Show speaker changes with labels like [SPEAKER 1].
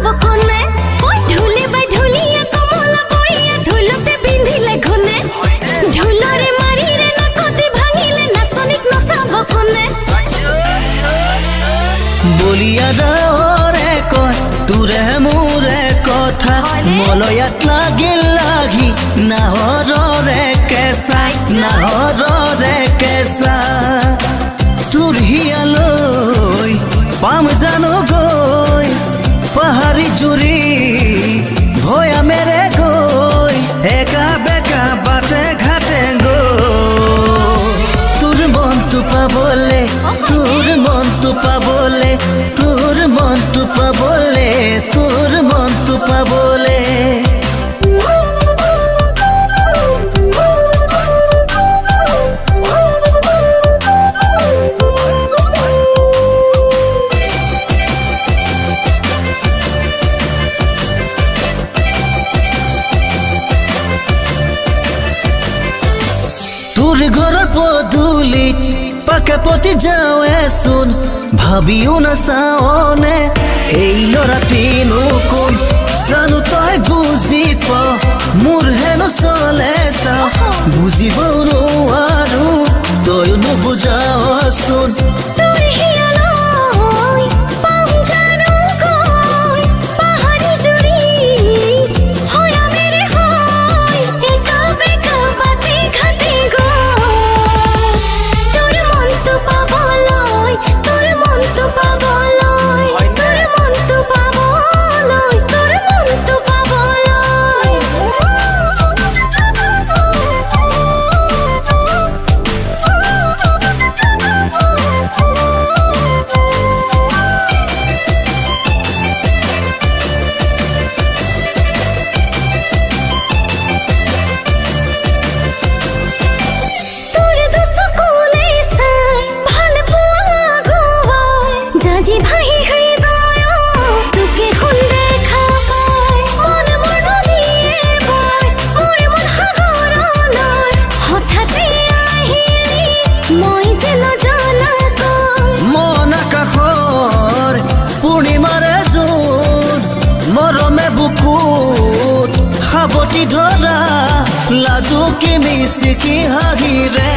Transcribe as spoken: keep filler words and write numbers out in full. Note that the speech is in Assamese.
[SPEAKER 1] নচাব কোনে ওই ঢুলি বাই ঢুলিয়া কমলা পড়িয়া ঢুলতে বিন্ধিলে ঘনে ঢুলরে মারিরে নাকতে ভাঙিলে নাচনিক নচাব কোনে
[SPEAKER 2] বলিয়া দাওরে কয় তোৰে মোৰে কথা মলয়াত লাগিল লাগি নাহৰৰে কেঁচা নাহৰৰে কেঁচা তোৰ হিয়ালৈ পাম জানো গৈ পাহাৰী জুৰি ভয়া মেৰে গৈ একা বেকা বাটে ঘাটে গৈ তোৰ মনটো পাবলে তোৰ মনটো পাবলে তোৰ মনটো পাবলে তোৰ মনটো পাবলে তোৰ ঘৰৰ পদূলি পাকে পতি যাওঁচোন ভাবিও নাচাওনে এই ল'ৰাটিনো কোন জানো তই বুজি পা মোৰ হেনো চলে চা বুজিব নোৱাৰো তয়ো নুবুজাওচোন বুকুত সাৱটি ধৰা লাজুকি মিচিকি হাঁহিৰে